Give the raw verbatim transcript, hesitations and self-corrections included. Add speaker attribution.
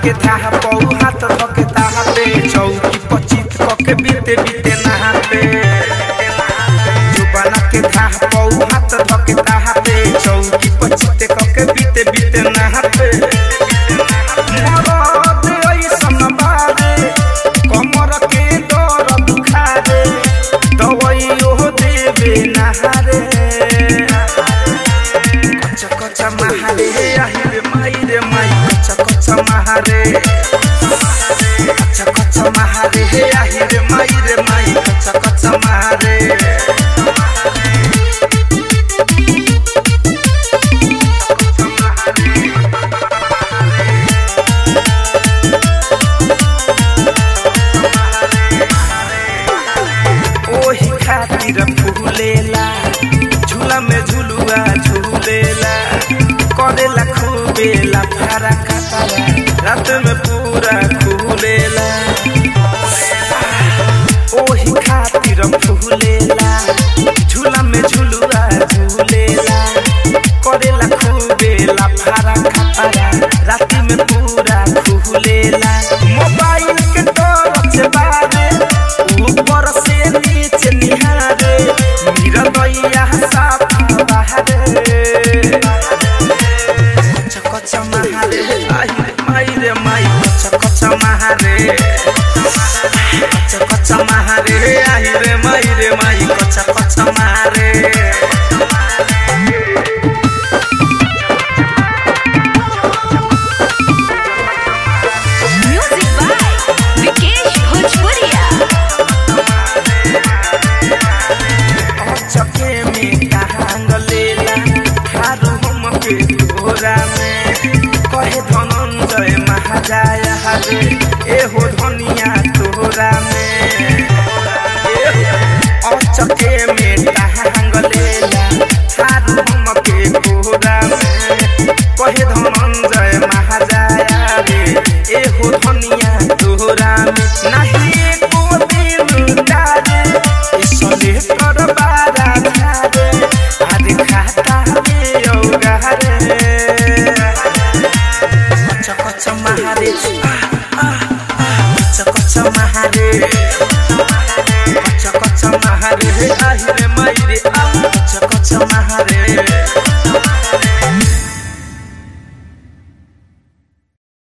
Speaker 1: के थाह पौ हाथ धके ताहते चौकी पचित कके बीते बीते नहाते जुबाना के थाह पौ हाथ धके ताहते चौकी पचित कके बीते बीते नहाते मरद ऐसन बारे कमर के दर दुखारे दवाइयो देवे नहारे कच्चा कच्चा महारे आहिरे माइरे माई कच्चा कच्चा महारे कच्चा कच्चा महारे आहिरे माइरे माई कच्चा कच्चा महारे ओही खातिर फूलेला झूला में झुलुआ झूलेला करेला खूबेला फारा कातारा रात में पूरा खुलेला ओही खातिर फूलेला झूला में झुलुआ झूलेला करेला खूबेला फारा कातारा रात में पूरा खुलेला मोबाइल के टॉर्च बारे ऊपर से नीचे निहारे मेरा दैया साफ बाहरे कच्चा कच्चा महारे आहिरे माइरे माई कच्चा कच्चा महारे कच्चा कच्चा महारे आहिरे माइरे माई कच्चा कच्चा महारे कहे धनंजय महाजाया हरे एहो धनिया तोरा में अचके में टांग लेला हारू हमके तोरा में कहे धनंजय महाजाया रे एहो धनिया तोरा में नहीं एको दिन डारे इसले कर बारा धारे आदि खाता में औगारे कच्चा महारे कच्चा कच्चा महारे कच्चा कच्चा महारे आहिरे माइरे आ कच्चा कच्चा महारे।